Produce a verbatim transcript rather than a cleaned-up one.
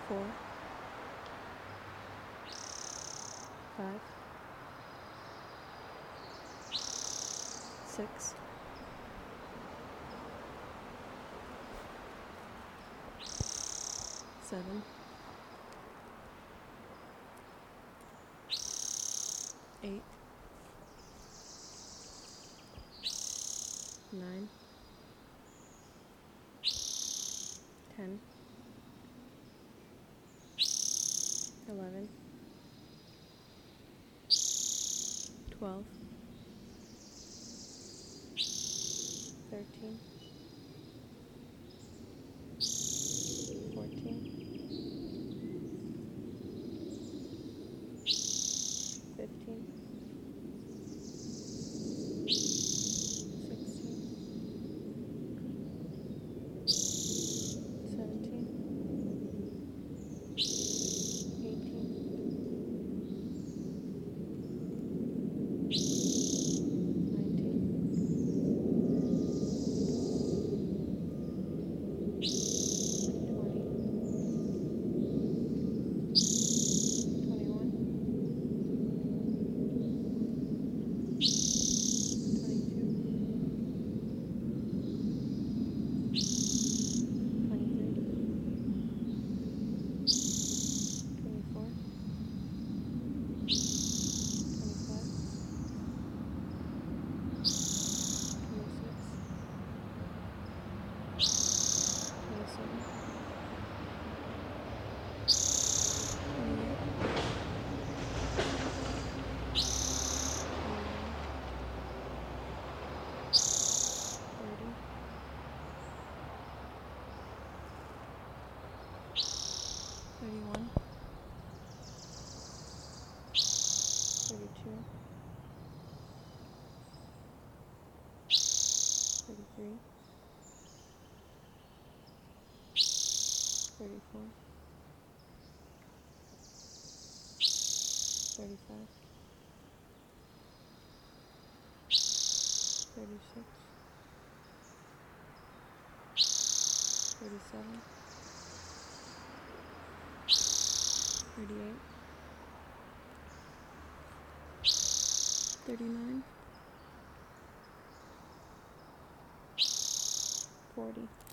four, five, six, seven, eight, nine, ten, eleven, twelve, thirteen, fourteen, fifteen, sixteen, seventeen, eighteen, nineteen, twenty, twenty-one, twenty-two, twenty-three, twenty-four, twenty-five, twenty-six, twenty-seven, twenty-eight, twenty-nine, thirty, thirty-one, thirty-two, thirty-three, thirty-four, thirty-five, thirty-six, thirty-seven, thirty-eight, thirty-nine, forty.